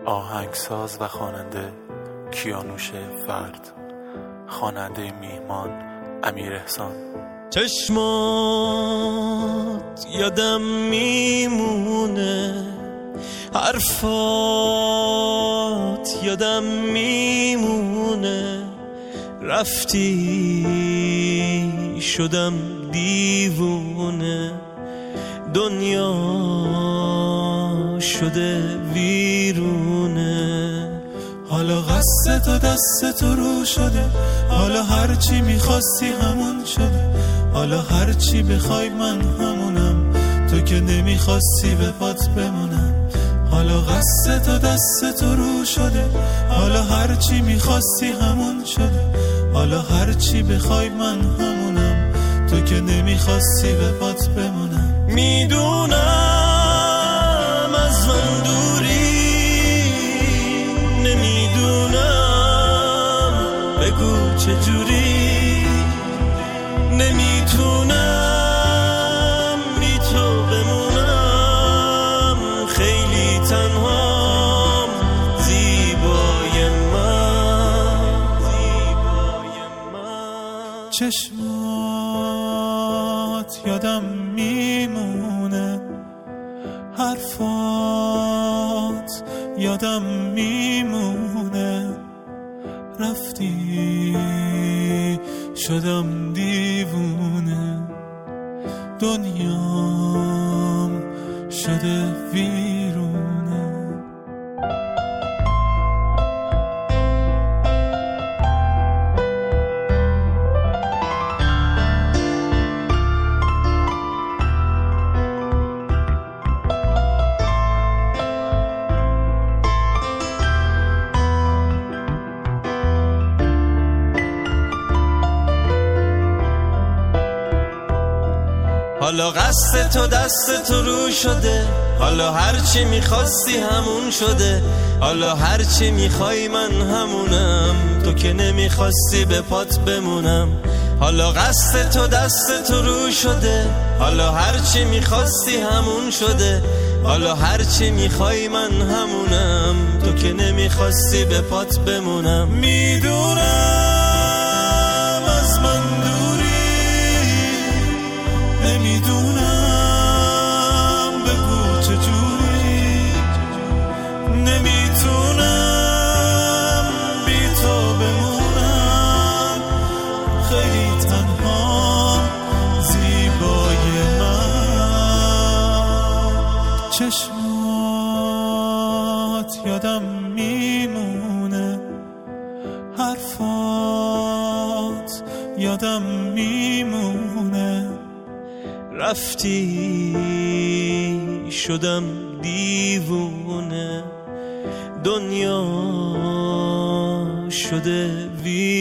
آهنگساز و خواننده کیانوش فرد، خواننده میهمان امیر احسان. چشمات یادم میمونه، حرفات یادم میمونه، رفتی شدم دیوونه، دنیا شده ویرونه. حالا قصد تو دست تو رو شده، حالا هرچی میخواستی همون شده، حالا هرچی بخوای من همونم، تو که نمیخواستی به پات بمونم. حالا قصد تو دست تو رو شده، حالا هرچی میخواستی همون شده، حالا هرچی بخوای من همونم، تو که نمیخواستی به پات بمونم. میدونم از من دوری، نمیدونم بگو چجوری، نمیتونم بی تو بمونم، خیلی تنهام زیبای من. چشمات یادم میمونه، حرفات یادم میمونه، رفتی شدم دیوونه، دنیام شده ویرونه. حالا قصد تو دست تو رو شده، حالا هرچی میخواستی همون شده، حالا هرچی میخوای من همونم، تو که نمیخواستی به پات بمونم. حالا قصد تو دست تو رو شده، حالا هرچی میخواستی همون شده، حالا هرچی میخوای من همونم، تو که نمیخواستی به پات بمونم. میدونم از من نمیدونم بگو چجوری، نمیتونم بی تو بمونم، خیلی تنها زیبای من. چشمات یادم میمونه، حرفات یادم میمونه، رفتی شدم دیوونه، دنیا شده